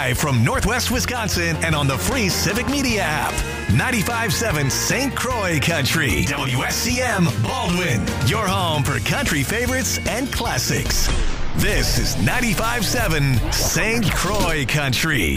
Live from Northwest Wisconsin and on the free Civic Media app. 95.7 St. Croix Country. WSCM Baldwin. Your home for country favorites and classics. This is 95.7 St. Croix Country.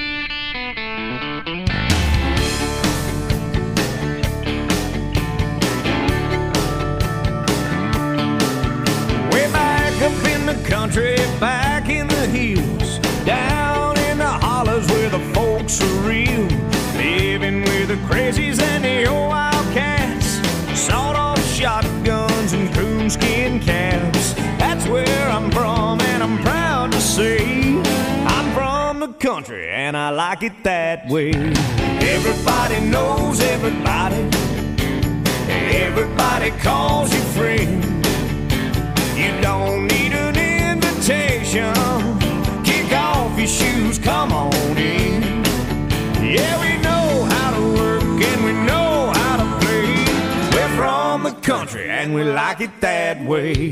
Way back up in the country, back in the hills, down in the hollers where the folks are real, living with the crazies and the old wildcats, sawed-off shotguns and coonskin caps. That's where I'm from, and I'm proud to say I'm from the country, and I like it that way. Everybody knows everybody. Everybody calls you friend. You don't need an invitation. Kick off your shoes, come on in. Yeah, we know how to work and we know how to play. We're from the country and we like it that way.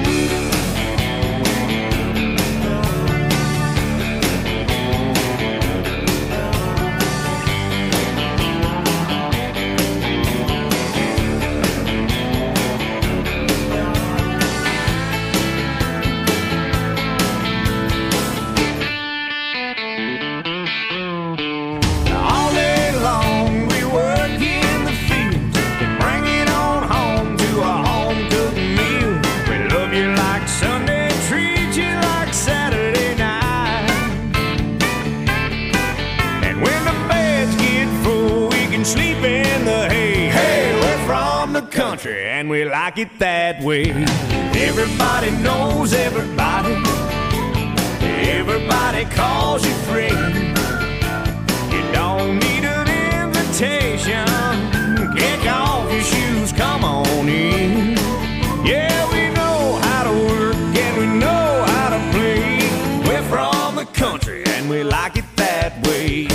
Country and we like it that way. Everybody knows everybody. Everybody calls you friend. You don't need an invitation. Kick off your shoes, come on in. Yeah, we know how to work and we know how to play. We're from the country and we like it that way.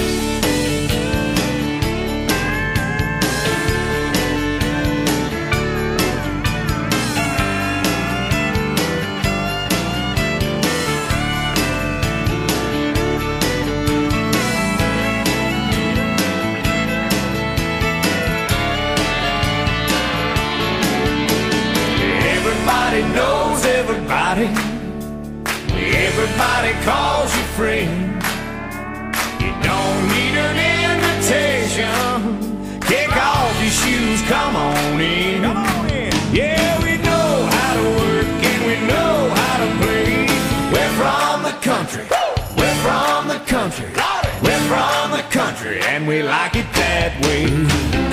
Knows everybody. Everybody calls you friend. You don't need an invitation. Kick off your shoes, come on in. Come on in. Yeah, we know how to work and we know how to play. We're from the country. We're from the country. We're from the country and we like it that way.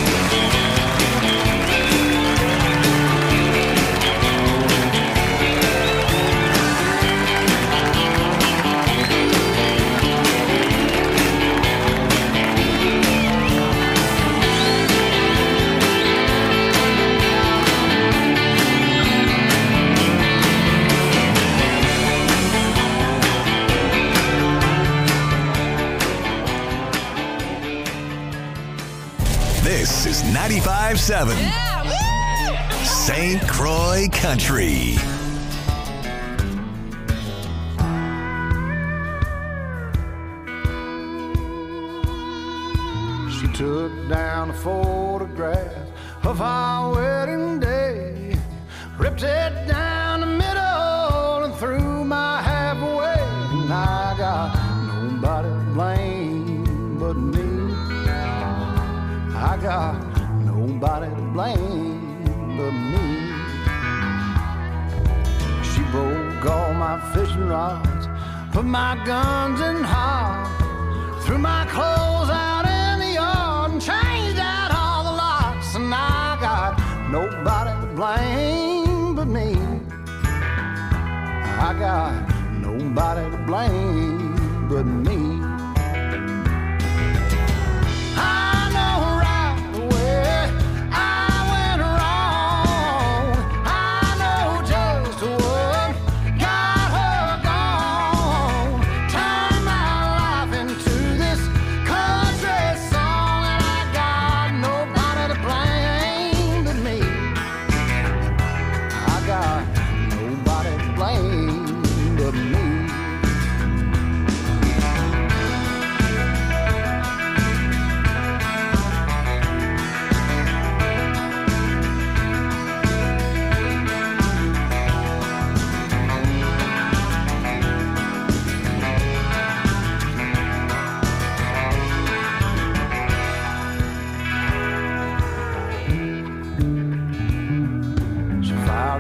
This is 95.7 St. Croix Country. She took down a photograph of our wedding day, ripped it down the middle and threw my half away. And I got nobody to blame but me. I got nobody to blame but me. She broke all my fishing rods, put my guns in hard, threw my clothes out in the yard and changed out all the locks. And I got nobody to blame but me. I got nobody to blame but me.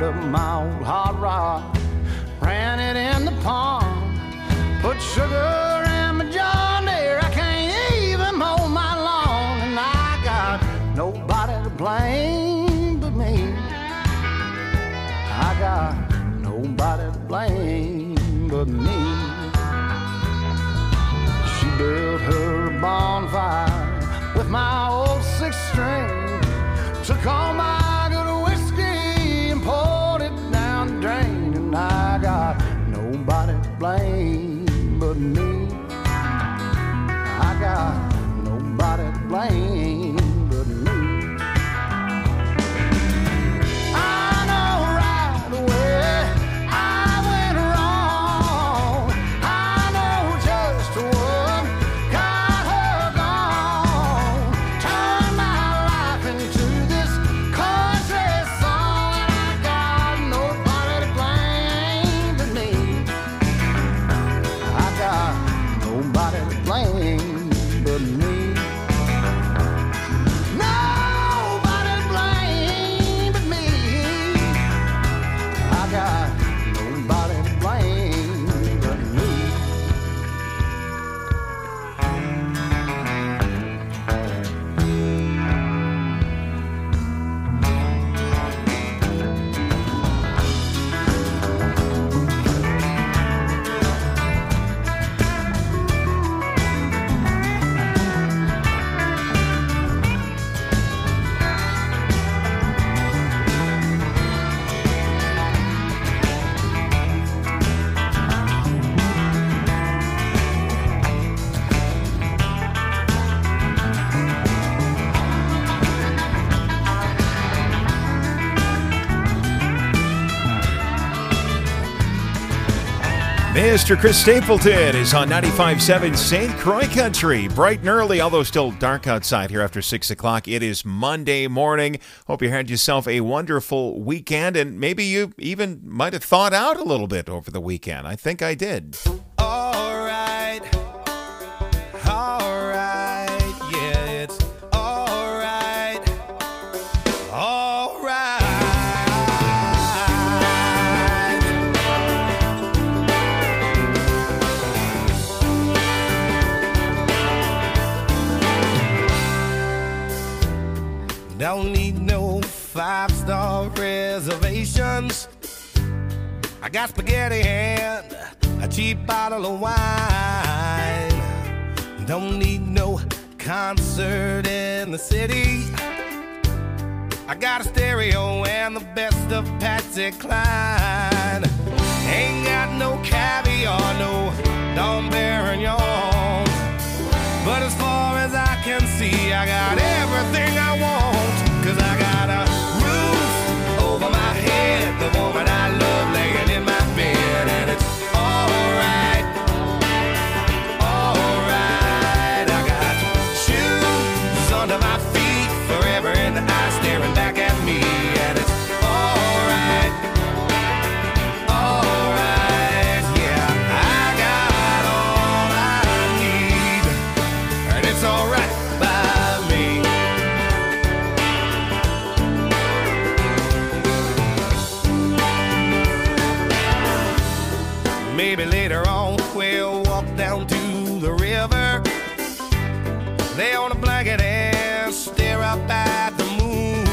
fired up my old hot rod, ran it in the pond, put sugar in my John Deere. I can't even mow my lawn, and I got nobody to blame but me. I got nobody to blame but me. She built her bonfire with my old six string, took all my good whiskey and poured it down the drain, and I got nobody to blame but me. I got nobody to blame but me. I know right away I went wrong. I know just what got her gone. Turned my life into this country song, and I got nobody to blame but me. I got nobody to blame but me. Nobody to blame but me. I got nobody to blame but me. Mr. Chris Stapleton is on 95.7 St. Croix Country. Bright and early, although still dark outside here after 6 o'clock. It is Monday morning. Hope you had yourself a wonderful weekend, and maybe you even might have thawed out a little bit over the weekend. I think I did. All right, yeah, it's all right, all right. Don't need no 5-star reservations. I got spaghetti and a cheap bottle of wine. Don't need no concert in the city. I got a stereo and the best of Patsy Cline. Ain't got no caviar, no Dom Perignon. But as far as I can see, I got everything I want. 'Cause I got a roof over my head, the woman I love laying in my bed, and it's alright, alright. I got shoes under my feet, forever in the eye staring back at me, and it's alright, alright. Yeah, I got all I need, and it's alright by me. Maybe later on we'll walk down to the river, lay on a blanket and stare up at the moon.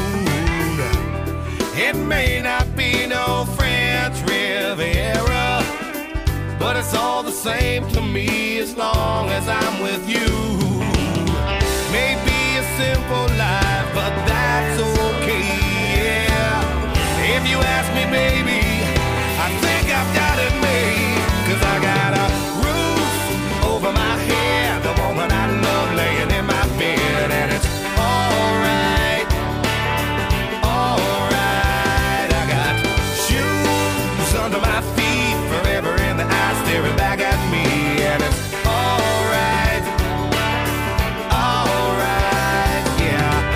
It may not be no French Riviera, but it's all the same to me as long as I'm with you. Maybe a simple life, but that's okay, yeah. If you ask me, baby, I think I've got it made. 'Cause I got a roof over my head, the woman I love laying in my bed, and it's alright, alright. I got shoes under my feet, forever in the eye staring back at me, and it's alright, alright. Yeah,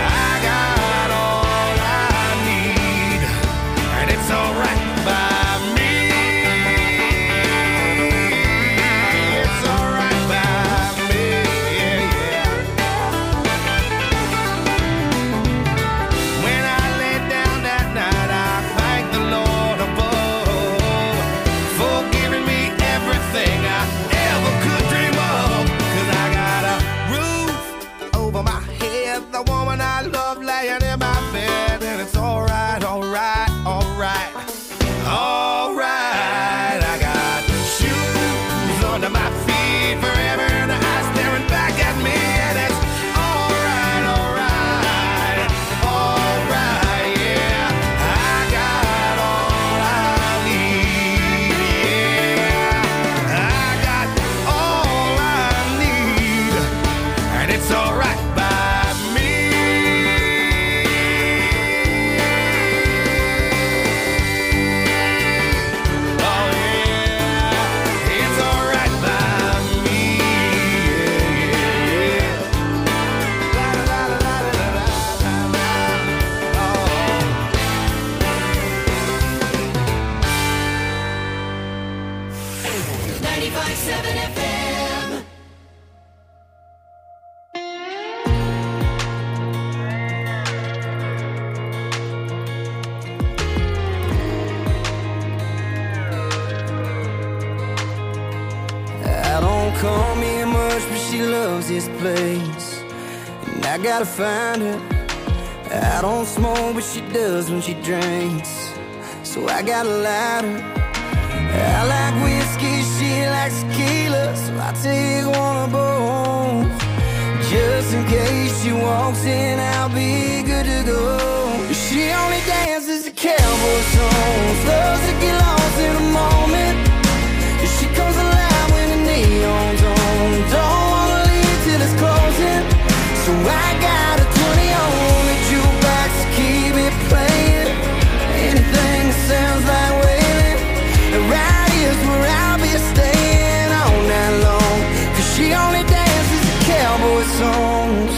loves this place, and I gotta find her. I don't smoke, but she does when she drinks, so I got a lighter. I like whiskey, she likes tequila, so I take one of both. Just in case she walks in, I'll be good to go. She only dances to cowboy songs, loves to get lost in a moment. She comes alive when the neon's on, don't wanna leave till it's closing. So I got a 20 on the jukebox to keep it playing. Anything that sounds like wailing, right here's where I'll be staying all night long. Cause she only dances to cowboy songs.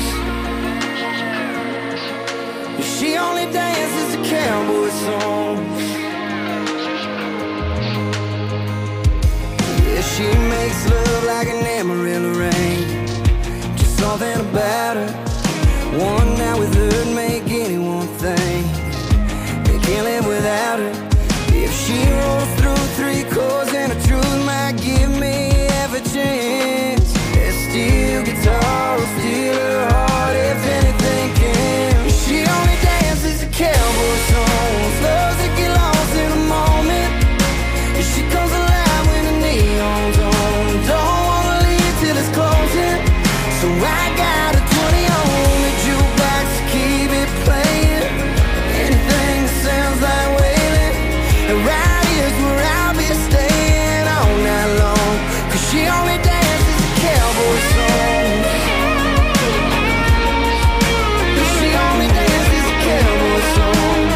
She only dances to cowboy songs. Yeah, she makes love like an Amarillo rain. Just something about her. One night with her'd make anyone think they can't live without her. If she rolls through 3 chords and the truth might give me half a chance, that steel guitar will steal her heart if anything can. She only dances to cowboy songs, loves to get lost in a moment. She comes alive when the neon's on, don't wanna leave till it's closing. So I got a 20 on the jukebox to keep it playing. Anything that sounds like wailing, and right here's where I'll be staying all night long. Cause she only dances to cowboy songs. She only dances to cowboy songs.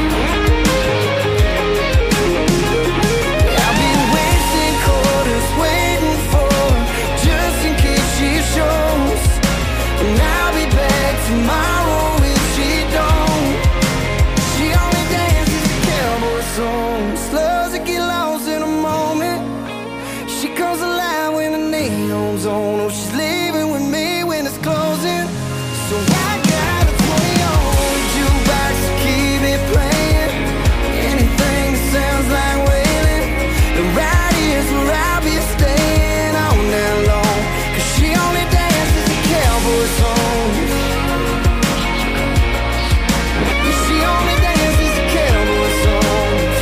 I've been wasting quarters waiting for her, just in case she shows. And I'll be back tomorrow if she don't. She only dances to cowboy songs, loves to get lost in a moment. She comes alive when the neon's on. Oh, she's leaving with me when it's closing. So I got a 20 on the jukebox to keep it playing. Anything that sounds like wailing, and right here's where I'll be staying all night long. Cause she only dances to cowboy songs. She only dances to cowboy songs.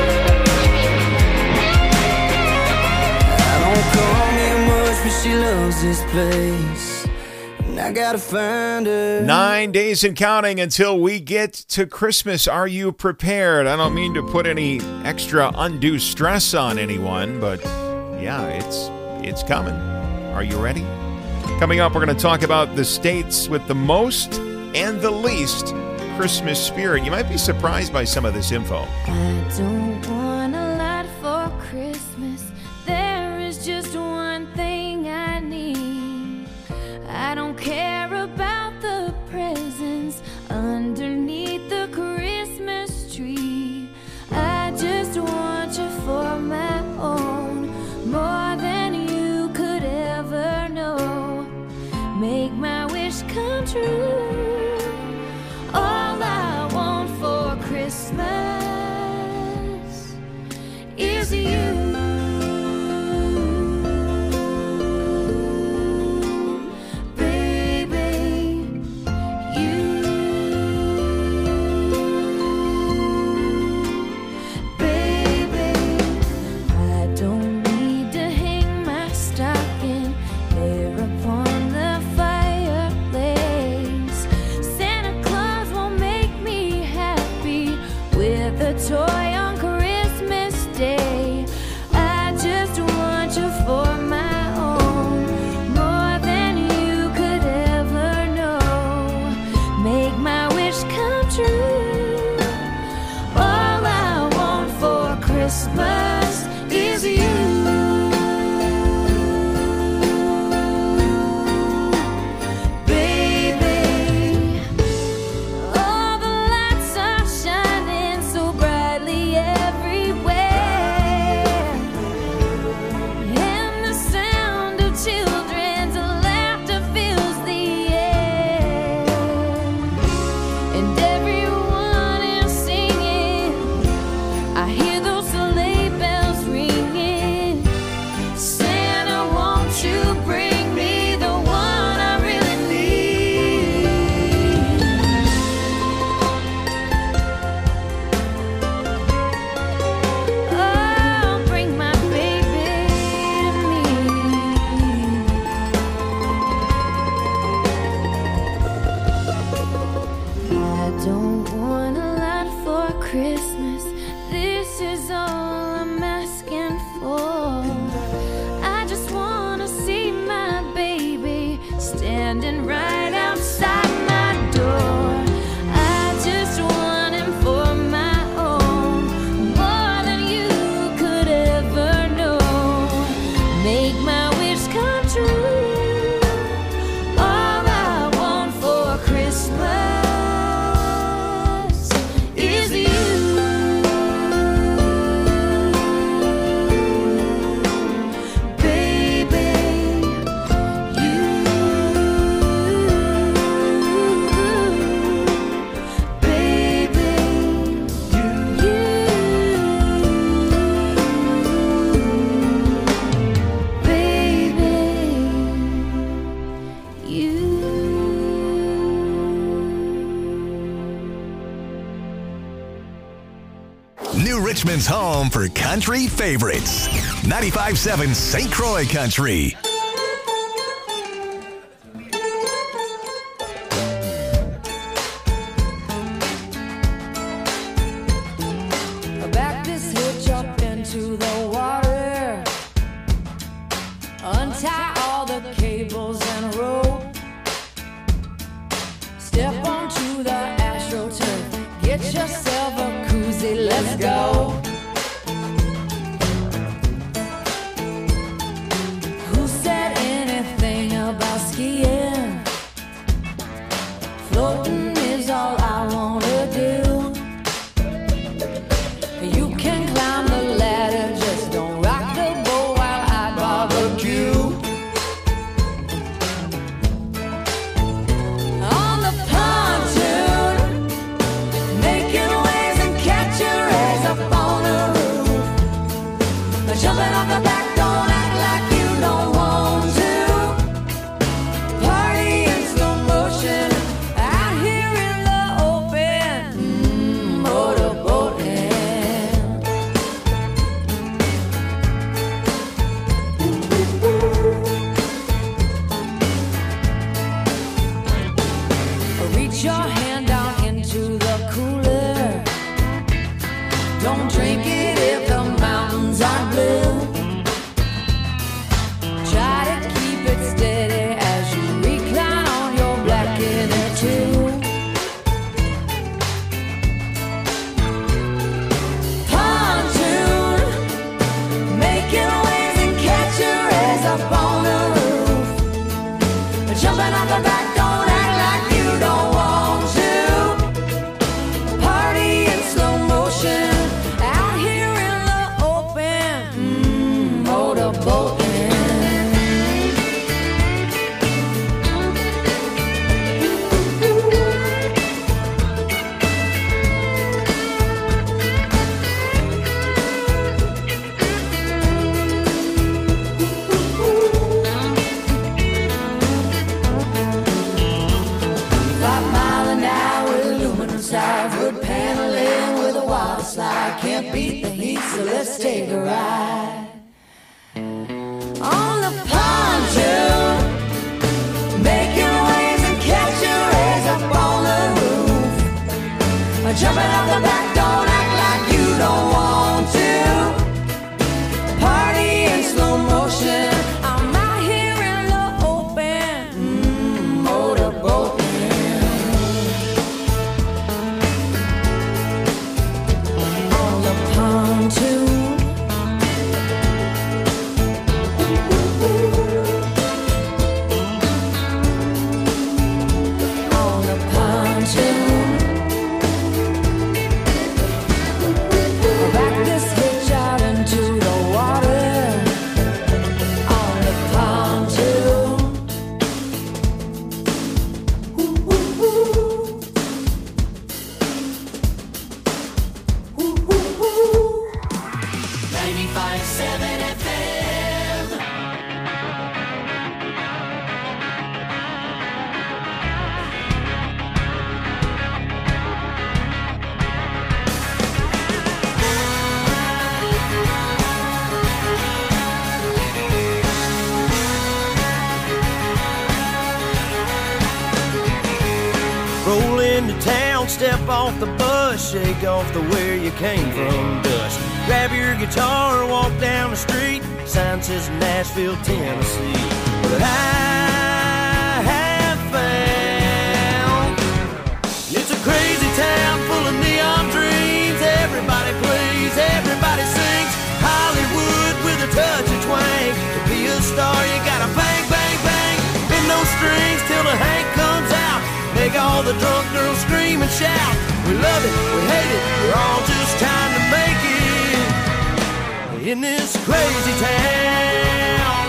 I don't come here much, but she loves this place, and I gotta find her. 9 days and counting until we get to Christmas. Are you prepared? I don't mean to put any extra undue stress on anyone, but yeah, it's coming. Are you ready? Coming up, we're going to talk about the states with the most and the least Christmas spirit. You might be surprised by some of this info. I don't want a lot for Christmas. There is just one thing I need. I don't care about the presents underneath the Christmas tree. I just want you for my own, more than you could ever know. Make my wish come true. All I want for Christmas Christmas. This is all I'm asking for. I just wanna see my baby standing right outside my door. I just want him for my own, more than you could ever know. Make my wish come true. All I want for Christmas is you. New Richmond's home for country favorites. 95.7 St. Croix Country. Back this hitch up into the water. Untie all the cables and rope. Step onto the AstroTurf. Get yourself a koozie, let's go. Who said anything about skiing? Floating is all I wanna do. You can climb the ladder, just don't rock the boat while I barbecue. On the pontoon, making waves and catching rays up on the roof. Jumping off the back, don't act like you don't want to. Party in slow motion, out here in the open. Motorboating. Reach your hand down into the cooler. Don't drink it if the mountains are blue. Try to keep it steady as you recline on your black inner tube. Pontoon, making waves and catching rays up on the roof. Jumping off the back, don't act like you don't want to. Party in slow motion, out here in the open. Motorboating. Wood paneling with a water slide. Can't beat the heat, so let's take a ride. On the pontoon, making waves and catching rays up on the roof. Jumping off the back, don't act like you don't want to. Party in slow motion, I'm out here in the open. Motorboating. Pontoon. On the pontoon. Back this hitch out into the water. On the pontoon. 95.7 FM. Roll into town, step off the bus, shake off the where you came from dust. Grab your guitar, walk down the street. Sign says Nashville, Tennessee. But I have found it's a crazy town full of neon dreams. Everybody plays, everybody sings. Hollywood with a touch of twang. To be a star, you gotta bang, bang, bang. Bend those strings till the Hank comes out. Make all the drunk girls scream and shout. We love it, we hate it, we're all just trying to make it in this crazy town.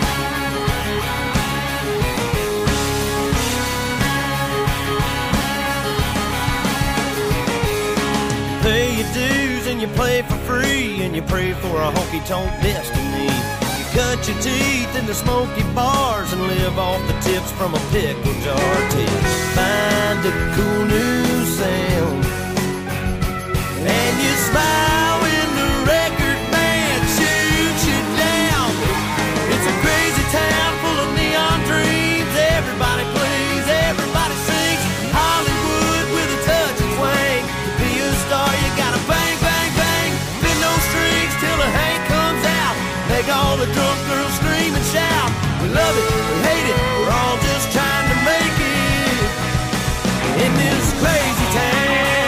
Pay your dues and you play for free, and you pray for a honky-tonk destiny. You cut your teeth in the smoky bars and live off the tips from a pickle jar till find a cool new sound. And you smile when the record band shoots you down. It's a crazy town full of neon dreams. Everybody plays, everybody sings. Hollywood with a touch of twang. To be a star, you gotta bang, bang, bang. Bend those strings till the Hank comes out. Make all the drunk girls scream and shout. We love it, we hate it, we're all just trying to make it in this crazy town.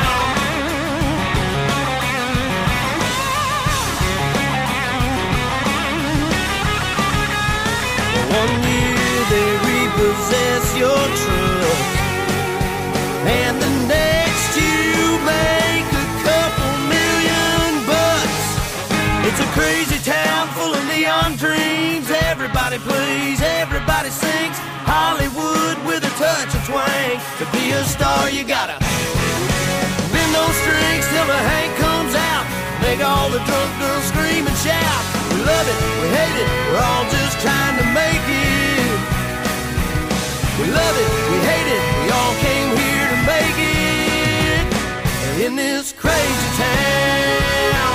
One year they repossess your truck, and the next you make a couple $1,000,000. It's a crazy town full of neon dreams. Everybody plays, everybody sings. Hollywood with a touch of twang. To be a star, you gotta bend those strings till the Hank comes out. Make all the drunk girls scream and shout. We love it, we hate it, we're all just trying to make it. We love it, we hate it, we all came here to make it in this crazy town.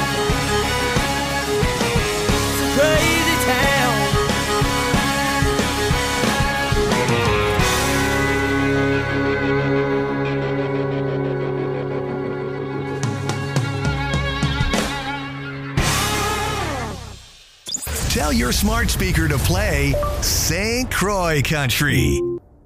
It's a crazy town. Tell your smart speaker to play St. Croix Country.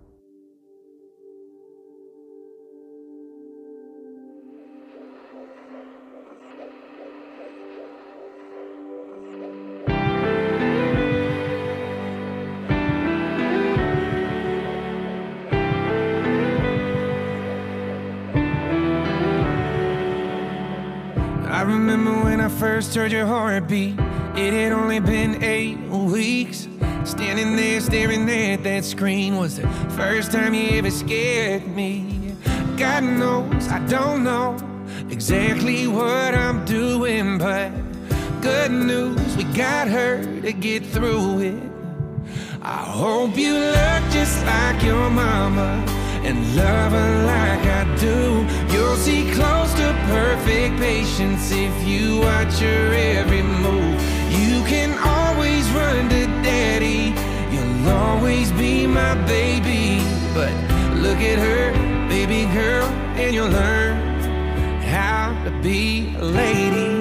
I remember when I first heard your heartbeat. It had only been 8 weeks. Standing there staring at that screen was the first time you ever scared me. God knows I don't know exactly what I'm doing, but good news, we got her to get through it. I hope you look just like your mama and love her like I do. You'll see close to perfect patience if you watch her every move. You can always run to daddy, you'll always be my baby. But look at her, baby girl, and you'll learn how to be a lady.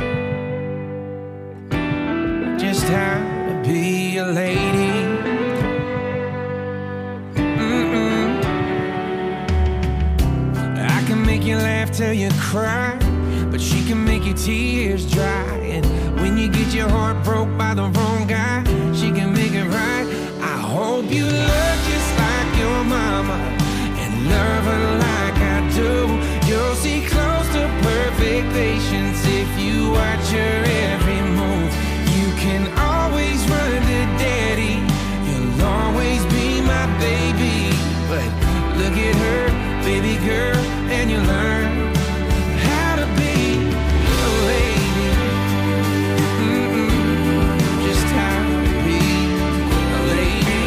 Just how to be a lady. I can make you laugh till you cry, but she can make your tears dry. And when you get your heart broke by the wrong guy, she can make it right. I hope you look just like your mama and love her like I do. You'll see close to perfect patience if you watch her every move. You can always run to daddy, you'll always be my baby. But look at her, baby girl, and you learn how to be a lady. Just how to be a lady.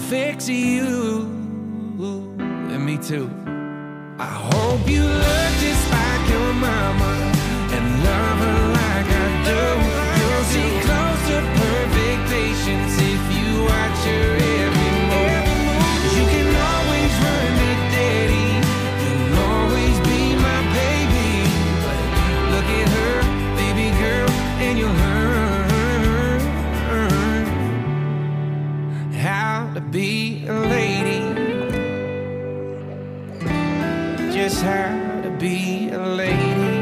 fix you. And me too. I hope you look just like your mama and love her like I do. You'll see close to perfect patience if you watch her every move. You can always run me, daddy. You'll always be my baby. But look at her, baby girl, and you'll learn how to be a lady. Just how to be a lady.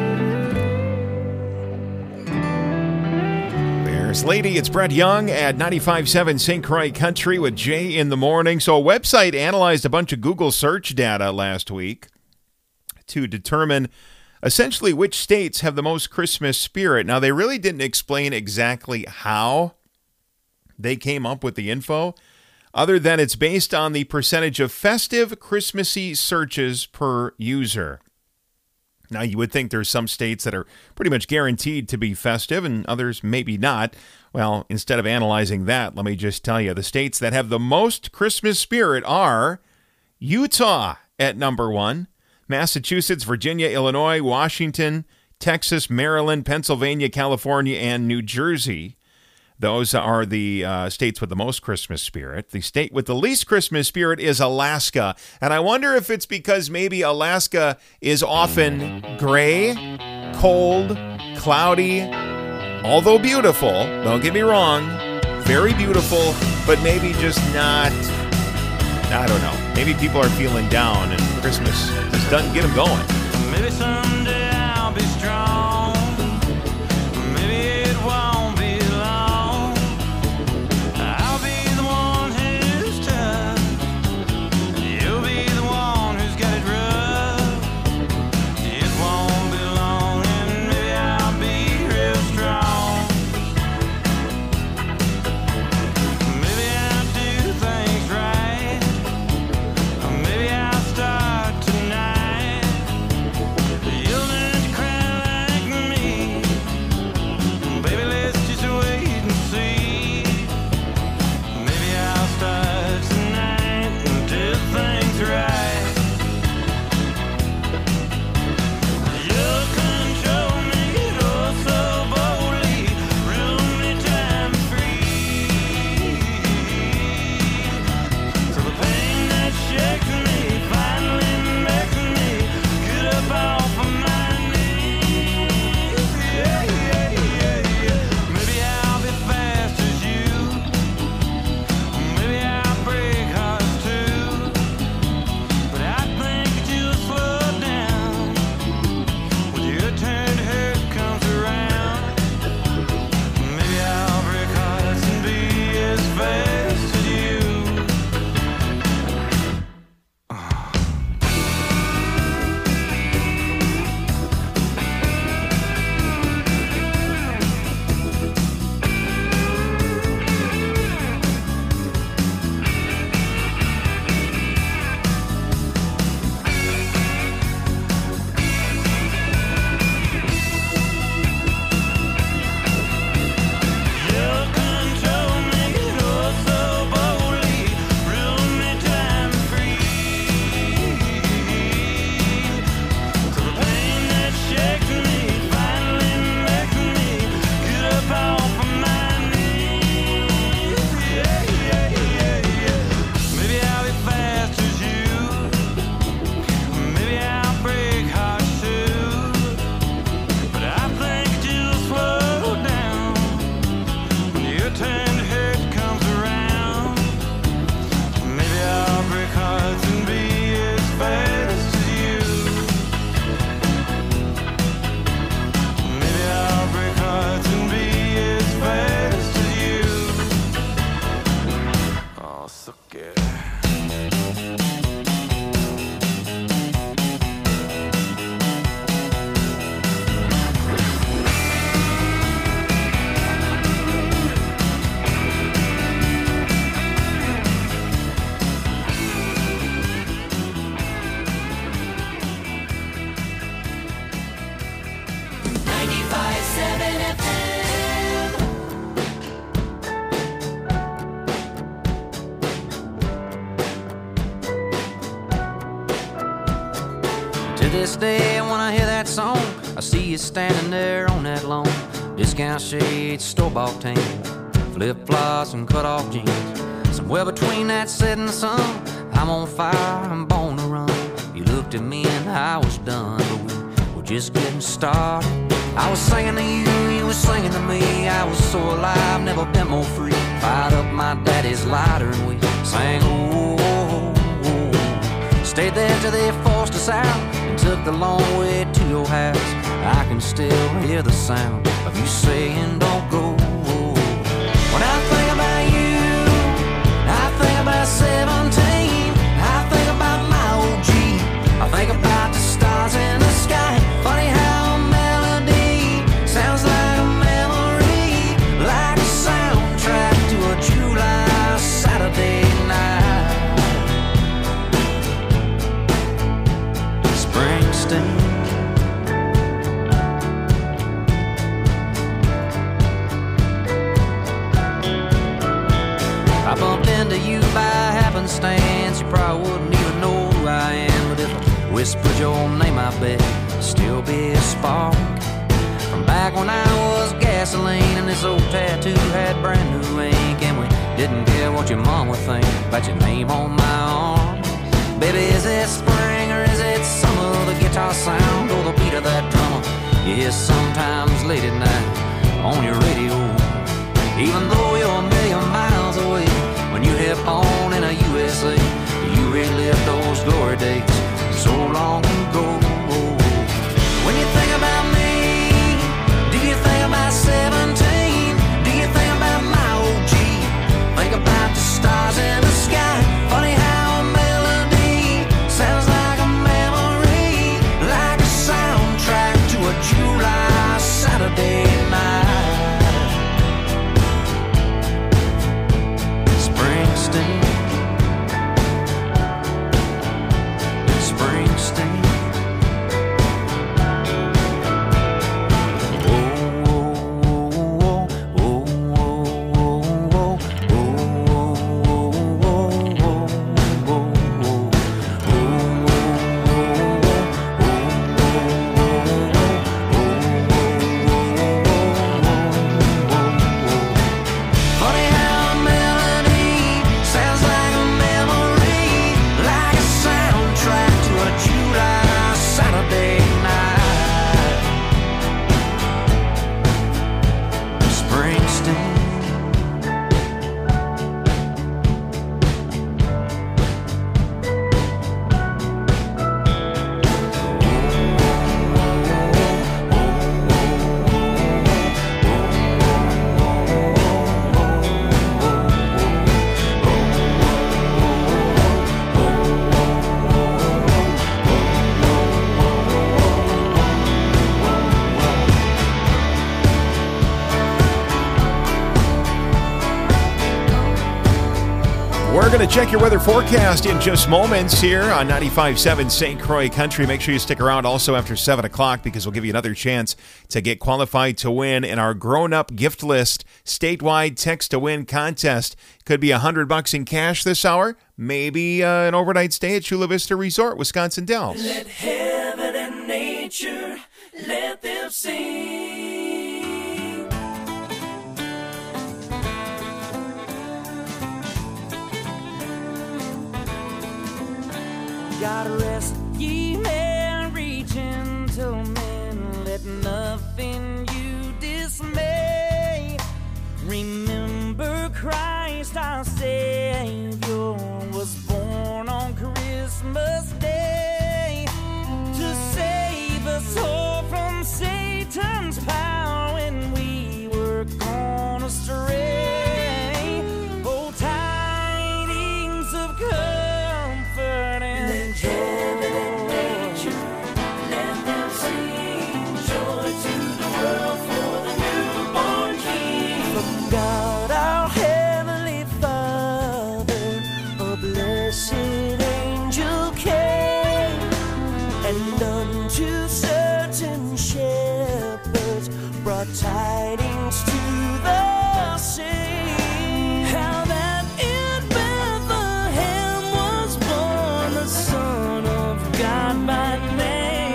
There's Lady. It's Brett Young at 95.7 St. Croix Country with Jay in the morning. So a website analyzed a bunch of Google search data last week to determine essentially which states have the most Christmas spirit. Now, they really didn't explain exactly how they came up with the info, other than it's based on the percentage of festive, Christmassy searches per user. Now, you would think there's some states that are pretty much guaranteed to be festive and others maybe not. Well, instead of analyzing that, let me just tell you, the states that have the most Christmas spirit are Utah at number 1, Massachusetts, Virginia, Illinois, Washington, Texas, Maryland, Pennsylvania, California, and New Jersey. Those are the states with the most Christmas spirit. The state with the least Christmas spirit is Alaska. And I wonder if it's because maybe Alaska is often gray, cold, cloudy, although beautiful. Don't get me wrong. Very beautiful, but maybe just not, I don't know. Maybe people are feeling down and Christmas just doesn't get them going. Maybe someday I'll be strong. Maybe it won't be long. I'll be the one who's tough. You'll be the one who's got it rough. It won't be long and maybe I'll be real strong. Maybe I'll do things right. Maybe I'll start tonight. You'll learn to cry like me. Baby, let's just wait and see. Maybe I'll start tonight and do things right. You'll control me, oh so boldly, rule me time free. So the pain that shakes me finally makes me get up off of my knees. Yeah, yeah, yeah, yeah. Maybe I'll be fast as you. Maybe I'll break hearts too. But I think that you'll slow down when your turn to hurt comes around. Maybe I'll break hearts and be as fast as you. You'll control me, oh so boldly, rule me time free. So the pain that shakes me finally makes me get up off of my knees. Yeah, yeah, yeah, yeah. Maybe I'll be fast as you. Maybe I'll break hearts too. But I think that you'll slow down when your turn to hurt comes around. Maybe I'll break hearts and be as fast as you. Maybe I'll break hearts and be as fast as you. Oh, so good. this day, when I hear that song, I see you standing there on that lawn. Discount shades, store-bought tan, flip-flops and cut-off jeans. Somewhere between that setting sun, I'm on fire, I'm born to run. You looked at me and I was done, but we were just getting started. I was singing to you, you were singing to me. I was so alive, never been more free. Fired up my daddy's lighter and we sang, oh, oh, oh. Stayed there till they forced us out and took the long way to your house. I can still hear the sound of you saying don't go. When I think about you, I think about 17. I think about my old Jeep. I think about the stars in the sky. Funny how a melody sounds like a memory, like a soundtrack to a July Saturday night. Springsteen. I bumped into you by happenstance. You probably wouldn't even know who I am, but if I whispered your name, I bet it'd still be a spark from back when I was gasoline and this old tattoo had brand new ink, and we didn't care what your mom would think about your name on my arm. Baby, is it spring or is it summer? The guitar sound or the beat of that drummer you hear sometimes late at night on your radio. Even though you're a million miles away, when you hit on in a USA, you relive those glory days so long ago. When you think about me, do you think about 17? Do you think about my old Jeep? Think about the stars in the sky. Funny how a melody sounds like a memory, like a soundtrack to a July Saturday night. Springsteen. We're going to check your weather forecast in just moments here on 95.7 St. Croix Country. Make sure you stick around also after 7 o'clock because we'll give you another chance to get qualified to win in our grown-up gift list statewide text-to-win contest. Could be $100 in cash this hour, maybe an overnight stay at Chula Vista Resort, Wisconsin Dells. Let heaven and nature, let them sing. God rest ye men, reaching to men, let nothing you dismay. Remember Christ our Savior was born on Christmas Day to save us all from Satan's power when we were gone astray. Oh, tidings of comfort and Heaven and nature, let them sing joy to the world for the newborn King. from God our Heavenly Father, a blessed angel came, and unto certain shepherds brought tidings to the same, how that in Bethlehem was born the Son of God by name.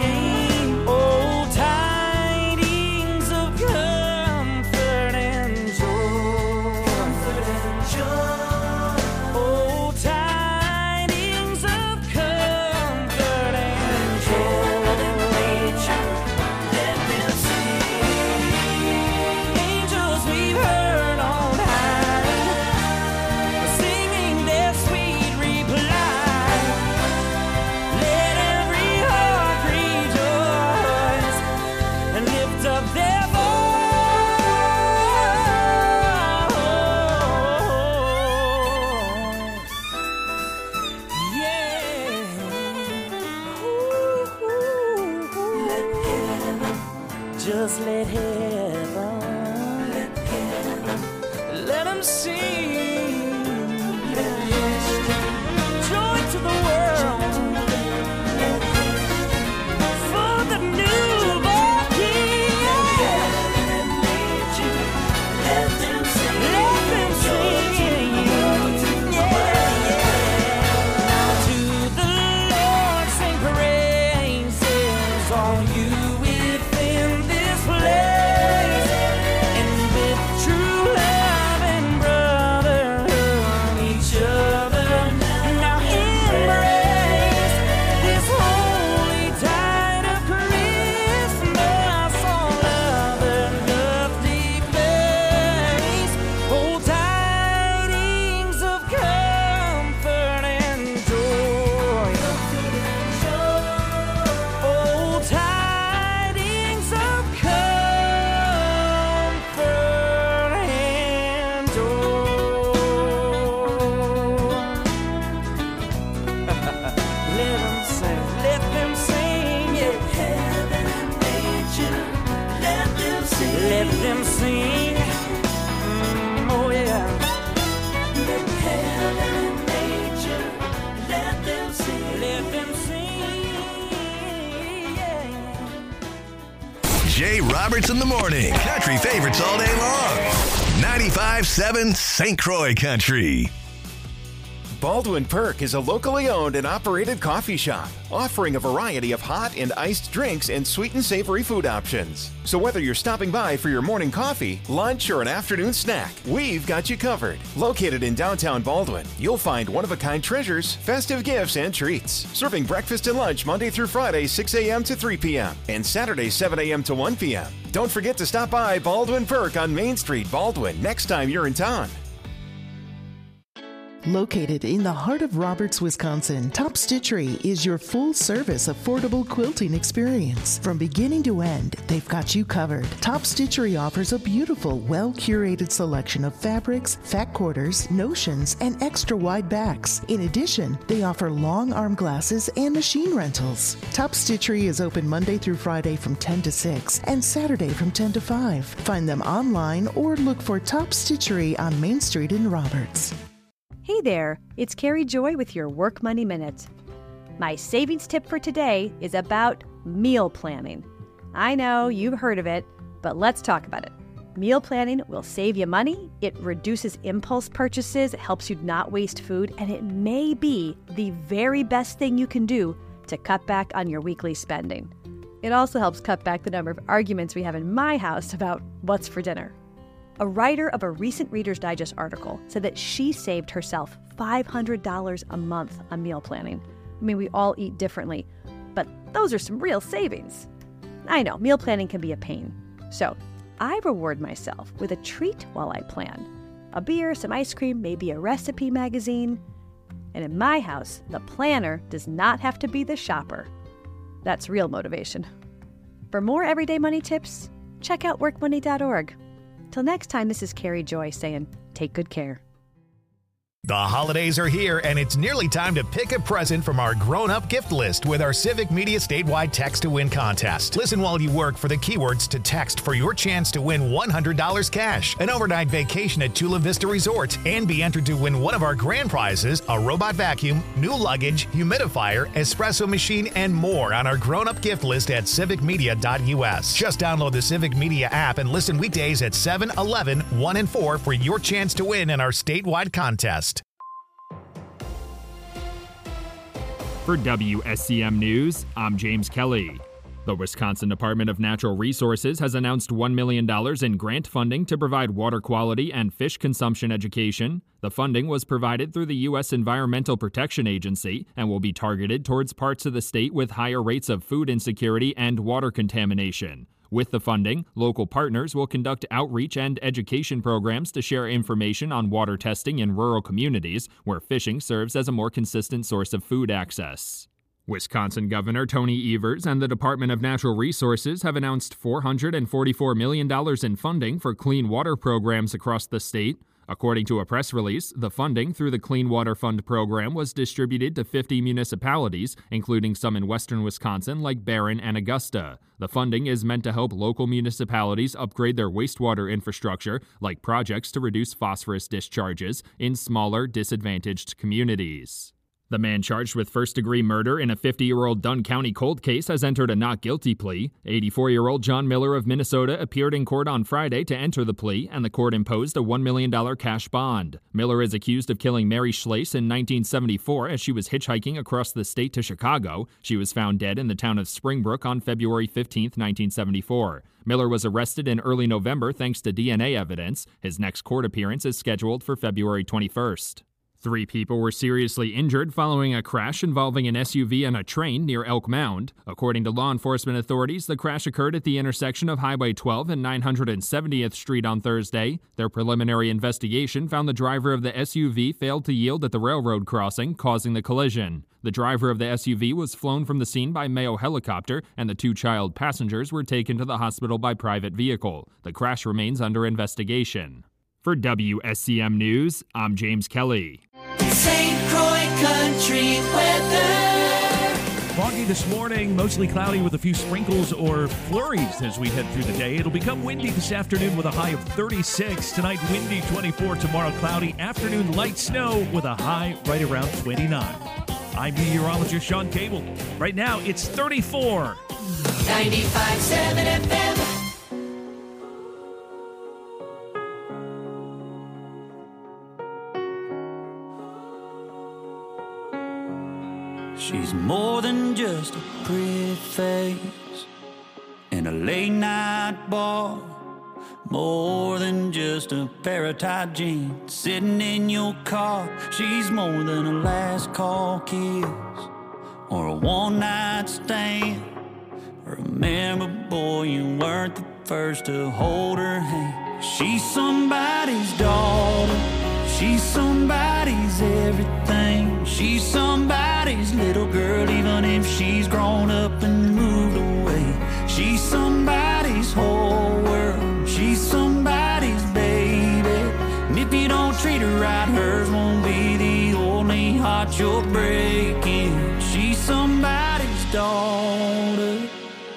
just let heaven, let them sing. Joy to the world for the newborn King. Let them sing. Now to the Lord sing praises, all you within this place, and with true love and brotherhood, each other now embrace this holy tide of Christmas. All other lofty place, oh, tidings of comfort and joy. Oh, tidings of comfort and joy. Let them sing, yeah. Heaven and nature, let them sing. Let them sing, oh yeah. Heaven and nature, let them sing. Let them sing, yeah. Jay Roberts in the morning. Country favorites all day long. 95.7 St. Croix Country. Baldwin Perk is a locally owned and operated coffee shop, offering a variety of hot and iced drinks and sweet and savory food options. So whether you're stopping by for your morning coffee, lunch, or an afternoon snack, we've got you covered. Located in downtown Baldwin, you'll find one-of-a-kind treasures, festive gifts, and treats. Serving breakfast and lunch Monday through Friday, 6 a.m. to 3 p.m. and Saturday, 7 a.m. to 1 p.m. Don't forget to stop by Baldwin Perk on Main Street, Baldwin, next time you're in town. Located in the heart of Roberts, Wisconsin, Top Stitchery is your full-service affordable quilting experience. From beginning to end, they've got you covered. Top Stitchery offers a beautiful, well-curated selection of fabrics, fat quarters, notions, and extra wide backs. In addition, they offer long arm glasses and machine rentals. Top Stitchery is open Monday through Friday from 10 to 6 and Saturday from 10 to 5. Find them online or look for Top Stitchery on Main Street in Roberts. Hey there, it's Carrie Joy with your Work Money Minute. My savings tip for today is about meal planning. I know you've heard of it, but let's talk about it. Meal planning will save you money, it reduces impulse purchases, it helps you not waste food, and it may be the very best thing you can do to cut back on your weekly spending. It also helps cut back the number of arguments we have in my house about what's for dinner. A writer of a recent Reader's Digest article said that she saved herself $500 a month on meal planning. I mean, we all eat differently, but those are some real savings. I know, meal planning can be a pain. So I reward myself with a treat while I plan. A beer, some ice cream, maybe a recipe magazine. And in my house, the planner does not have to be the shopper. That's real motivation. For more everyday money tips, check out workmoney.org. Till next time, this is Carrie Joy saying, take good care. The holidays are here, and it's nearly time to pick a present from our grown-up gift list with our Civic Media statewide Text to Win contest. Listen while you work for the keywords to text for your chance to win $100 cash, an overnight vacation at Chula Vista Resort, and be entered to win one of our grand prizes, a robot vacuum, new luggage, humidifier, espresso machine, and more on our grown-up gift list at civicmedia.us. Just download the Civic Media app and listen weekdays at 7, 11, 1, and 4 for your chance to win in our statewide contest. For WSCM News, I'm James Kelly. The Wisconsin Department of Natural Resources has announced $1 million in grant funding to provide water quality and fish consumption education. The funding was provided through the U.S. Environmental Protection Agency and will be targeted towards parts of the state with higher rates of food insecurity and water contamination. With the funding, local partners will conduct outreach and education programs to share information on water testing in rural communities where fishing serves as a more consistent source of food access. Wisconsin Governor Tony Evers and the Department of Natural Resources have announced $444 million in funding for clean water programs across the state. According to a press release, the funding through the Clean Water Fund program was distributed to 50 municipalities, including some in western Wisconsin like Barron and Augusta. The funding is meant to help local municipalities upgrade their wastewater infrastructure, like projects to reduce phosphorus discharges in smaller, disadvantaged communities. The man charged with first-degree murder in a 50-year-old Dunn County cold case has entered a not guilty plea. 84-year-old John Miller of Minnesota appeared in court on Friday to enter the plea, and the court imposed a $1 million cash bond. Miller is accused of killing Mary Schlase in 1974 as she was hitchhiking across the state to Chicago. She was found dead in the town of Springbrook on February 15, 1974. Miller was arrested in early November thanks to DNA evidence. His next court appearance is scheduled for February 21st. 3 people were seriously injured following a crash involving an SUV and a train near Elk Mound. According to law enforcement authorities, the crash occurred at the intersection of Highway 12 and 970th Street on Thursday. Their preliminary investigation found the driver of the SUV failed to yield at the railroad crossing, causing the collision. The driver of the SUV was flown from the scene by Mayo helicopter, and the 2 child passengers were taken to the hospital by private vehicle. The crash remains under investigation. For WSCM News, I'm James Kelly. St. Croix Country weather. Foggy this morning, mostly cloudy with a few sprinkles or flurries as we head through the day. It'll become windy this afternoon with a high of 36. Tonight, windy 24. Tomorrow, cloudy. Afternoon, light snow with a high right around 29. I'm meteorologist Sean Cable. Right now, it's 34. 95.7 FM. She's more than just a pretty face in a late night bar, more than just a pair of tight jeans sitting in your car. She's more than a last call kiss or a one night stand. Remember, boy, you weren't the first to hold her hand. She's somebody's daughter, she's somebody's everything. She's somebody's little girl, even if she's grown up and moved away. She's somebody's whole world, she's somebody's baby. And if you don't treat her right, hers won't be the only heart you're breaking. She's somebody's daughter.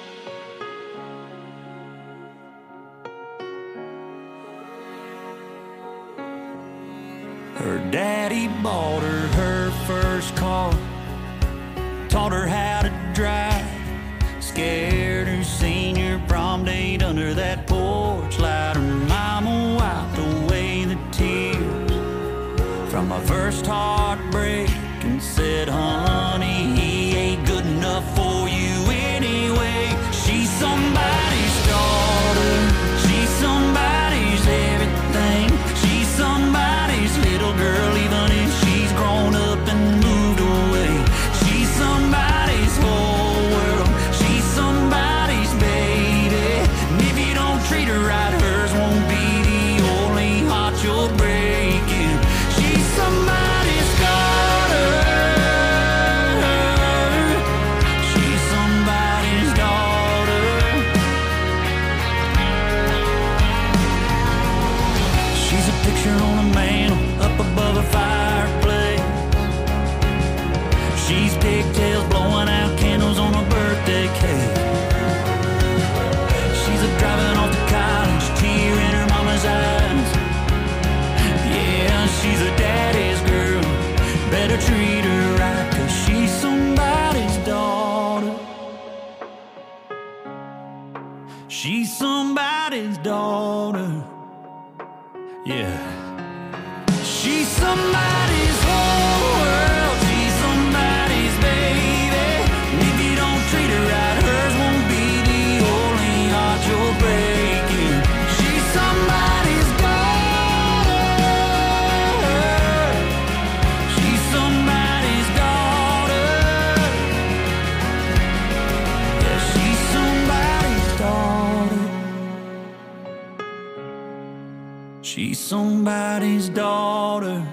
Her daddy bought her first car, taught her how to drive, scared her senior prom date under that porch light. Her mama wiped away the tears from my first heartbreak and said, honey, he ain't good enough for you anyway. She's somebody's daughter, she's somebody's everything. She's somebody's little girl, even if she's grown up and moved away. She's somebody's whole world, she's somebody's baby. And if you don't treat her right, hers won't be the only heart you're breaking. She's somebody's daughter, she's somebody's daughter. She's a picture on a mantle up above a fireplace. She's pigtails blowing out candles on a birthday cake. She's a driving off to college, tear in her mama's eyes. Yeah, she's a daddy's girl, better treat her right, 'cause she's somebody's daughter. She's somebody's daughter. Yeah. She's somebody's whole world, she's somebody's baby. And if you don't treat her right, hers won't be the only heart you're breaking. She's somebody's daughter, she's somebody's daughter. Yeah, she's somebody's daughter. She's somebody's daughter.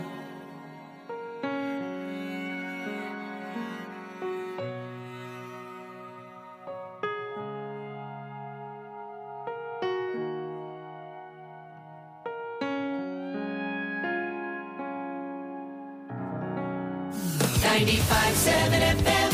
95.7 FM.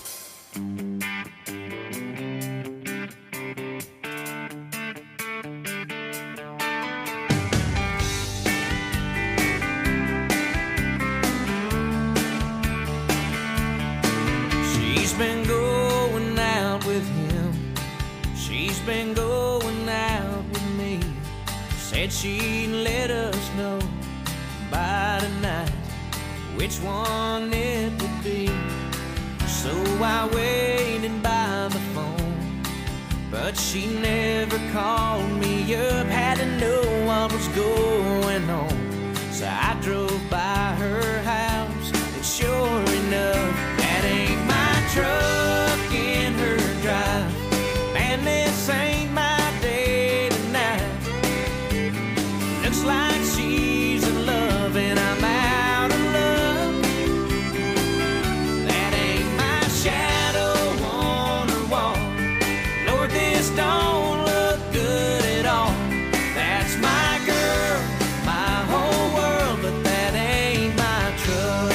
She's been going out with him. She's been going out with me. Said she'd let us know by tonight which one it would be. So I waited by the phone, but she never called me up. Had to know what was going on, so I drove by her house, and sure enough, that ain't my truck in her drive. Man, this ain't my day tonight. Looks like she's in love and I'm out of luck. That ain't my shadow on her wall. Lord, this don't look good at all. That's my girl, my whole world, but that ain't my truck.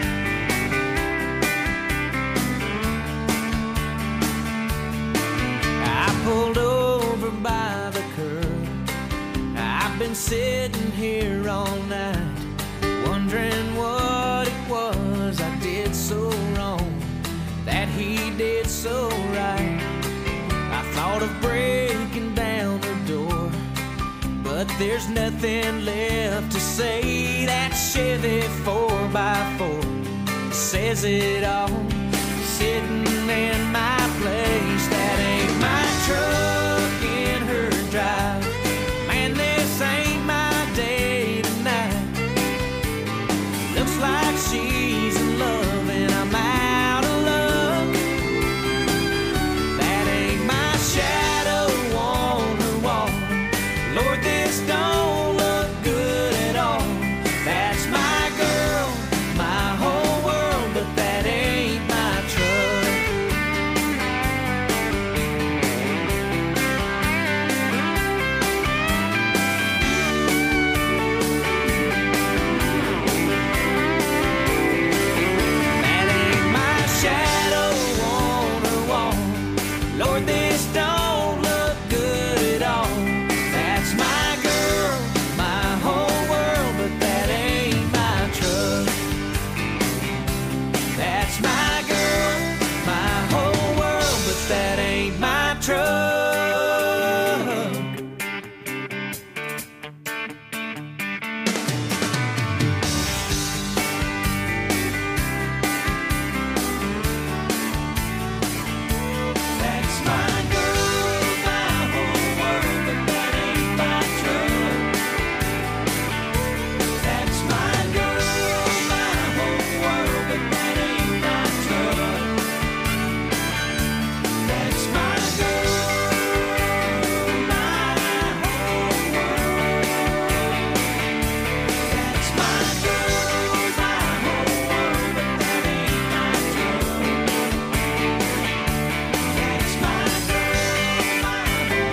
I pulled over by the curb. I've been sitting here all night, wondering what it was I did so wrong, that he did so right. I thought of breaking down the door, but there's nothing left to say. That Chevy 4x4 says it all, sitting in my place. That ain't my truck in her drive. Man, this ain't my day tonight. Looks like she's in love and I'm out of luck. That ain't my shadow on her wall. Lord, this don't look good at all. That's my girl, my whole world, but that ain't my truck. That ain't my shadow on her wall. Lord, this don't look good at all. That's my girl, my whole world, but that ain't my truck. That's my girl, my whole world, but that ain't my truck. That's my girl, my whole world, but that ain't my truck. That's my girl, my whole world, but that ain't my truck. That's my girl, my whole world. That's my girl, my whole world, but that ain't my truck. That's my girl, my whole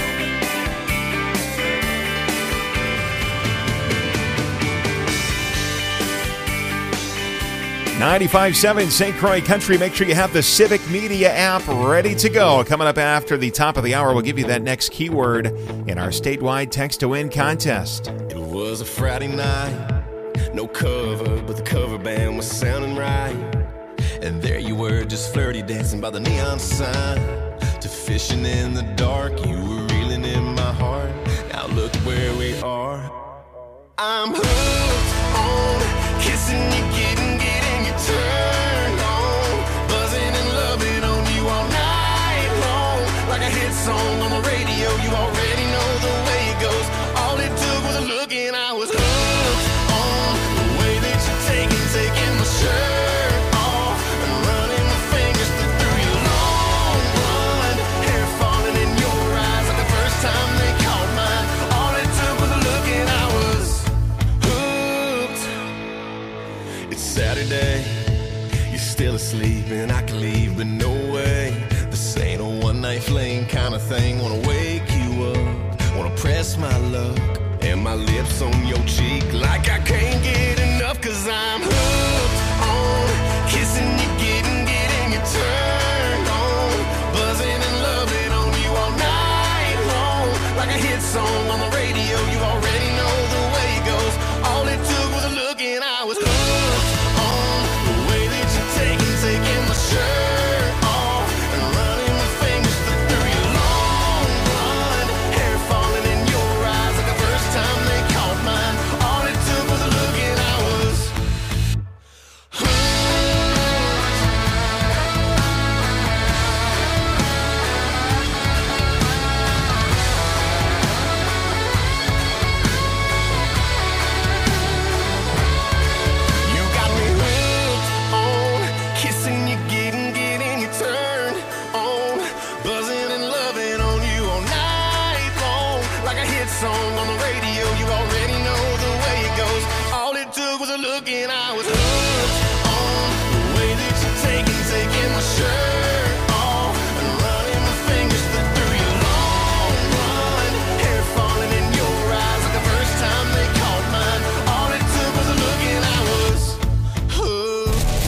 world. 95.7 St. Croix Country. Make sure you have the Civic Media app ready to go. Coming up after the top of the hour, we'll give you that next keyword in our statewide text-to-win contest. It was a Friday night, no cover, but the cover band was sounding right. And there you were, just flirty dancing by the neon sign. To fishing in the dark, you were reeling in my heart. Now look where we are. I'm hooked on kissing you, getting you turned on, buzzing and loving on you all night long. Like a hit song on the radio, you already know the way it goes. All it took was a look and I was hooked on the way that you're taking my shirt off and running my fingers through your long blonde hair, falling in your eyes like the first time they caught mine. All it took was a look and I was hooked. It's Saturday, you're still asleep and I can leave, but no way. This ain't a one-night fling kind of thing. Wanna wake you up, wanna press my luck and my lips on your cheek like I can't get enough. Cause I'm hooked on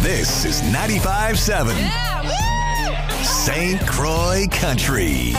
This is 95.7 St. Croix Country.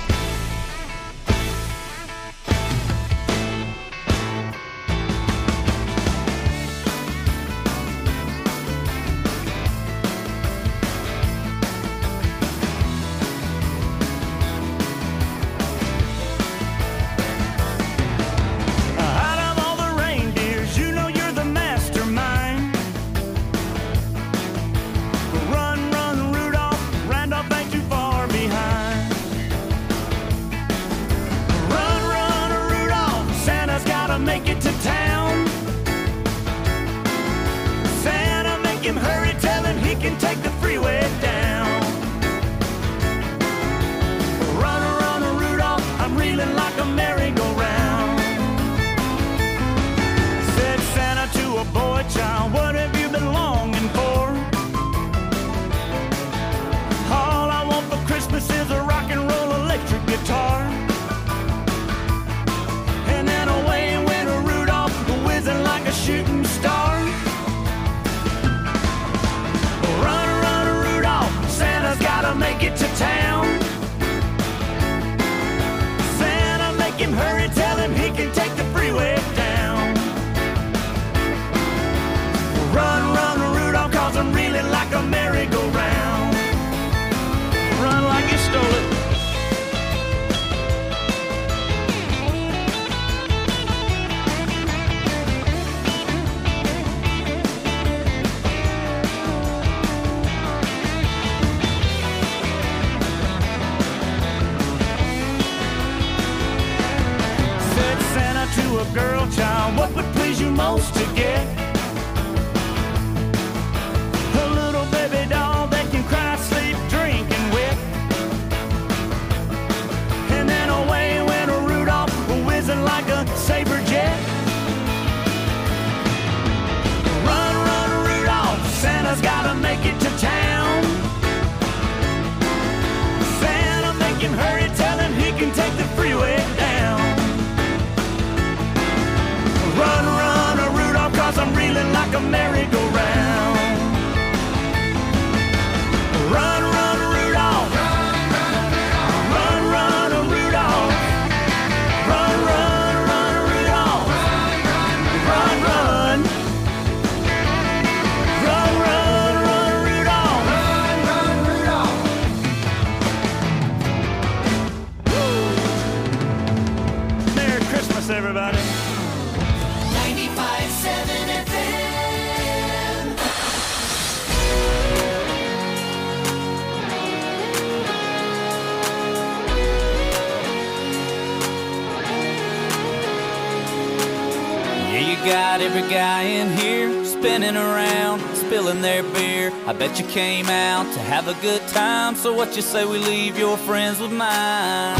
Got every guy in here spinning around, spilling their beer. I bet you came out to have a good time, so what you say we leave your friends with mine?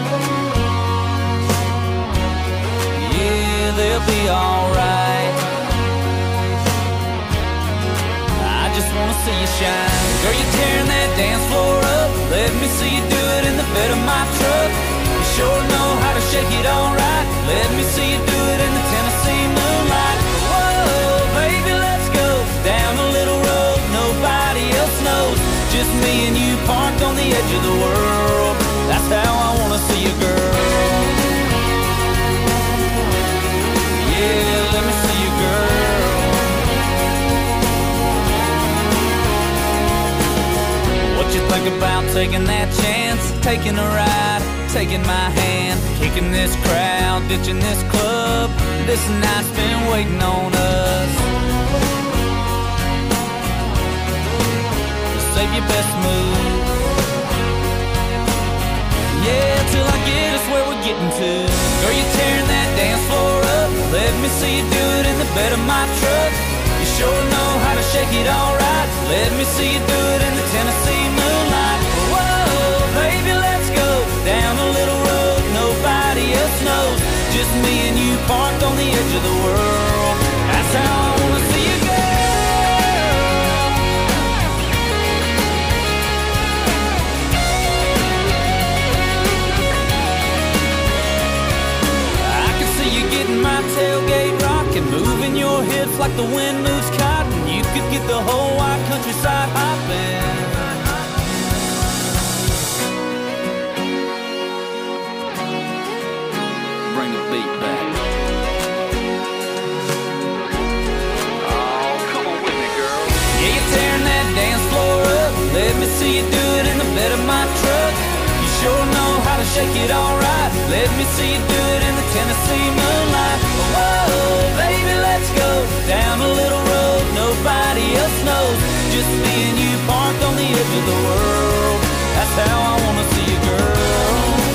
Yeah, they'll be alright. I just wanna see you shine. Girl, you're tearing that dance floor up. Let me see you do it in the bed of my truck. You sure know how to shake it alright. Let me see you do it in the Tennessee moonlight. Whoa, baby, let's go down a little road nobody else knows. Just me and you parked on the edge of the world. That's how I wanna see you, girl. Yeah, let me see you, girl. What you think about taking that chance, taking a ride, taking my hand, kicking this crowd, ditching this club? This night's been waiting on us. Save your best move. Yeah, till I get us where we're getting to. Girl, you're tearing that dance floor up. Let me see you do it in the bed of my truck. You sure know how to shake it alright. Let me see you do it in the Tennessee moonlight. Whoa, baby, let's go down a little road nobody else knows. Just me and you parked on the edge of the world. That's how I wanna see you, girl. I can see you getting my tailgate rocking, moving your hips like the wind moves cotton. You could get the whole wide countryside hopping. Bring the beat back. Oh, come on with me, girl. Yeah, you're tearing that dance floor up. Let me see you do it in the bed of my truck. You sure know how to shake it all right. Let me see you do it in the Tennessee moonlight. Whoa, baby, let's go down a little road nobody else knows. Just me and you parked on the edge of the world. That's how I wanna see you, girl.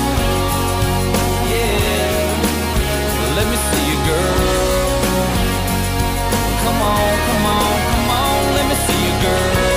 Let me see you, girl. Come on, come on, come on. Let me see you, girl.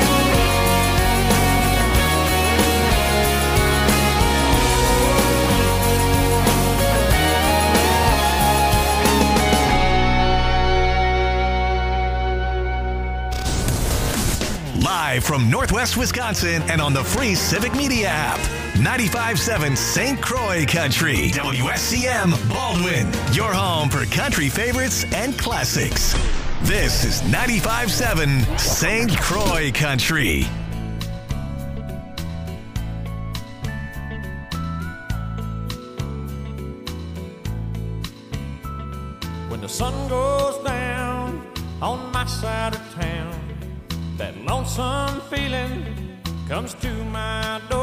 Live from Northwest Wisconsin and on the free Civic Media app. 95.7 St. Croix Country. WSCM Baldwin. Your home for country favorites and classics. This is 95.7 St. Croix Country. When the sun goes down on my side of town, that lonesome feeling comes to my door.